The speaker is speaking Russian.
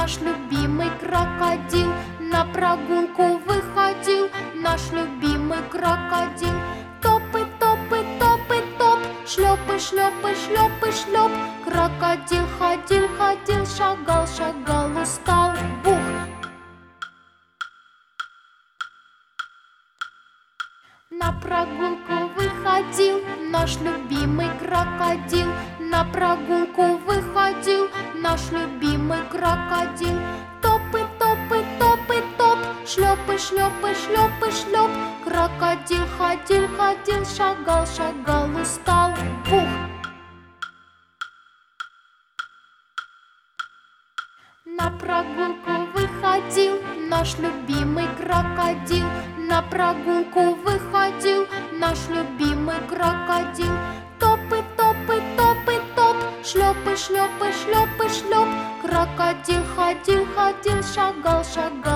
наш любимый крокодил на прогулку выходил. Наш любимый крокодил. Топы, топы, топы, топ, шлепы, шлепы, шлепы, шлеп. Крокодил ходил, ходил, шагал, шагал, устал. Бух! На прогулку выходил наш любимый крокодил. На прогулку выходил наш любимый крокодил. Топы, топы, топы, топ, шлепы, шлепы, шлепы, шлеп. Крокодил ходил, ходил, шагал, шагал, устал. Бух! На прогулку выходил наш любимый крокодил. На прогулку выходил наш любимый крокодил. Топы, топы, топы, топ, шлепы, шлепы, шлепы, шлеп. Крокодил ходил, ходил, шагал, шагал.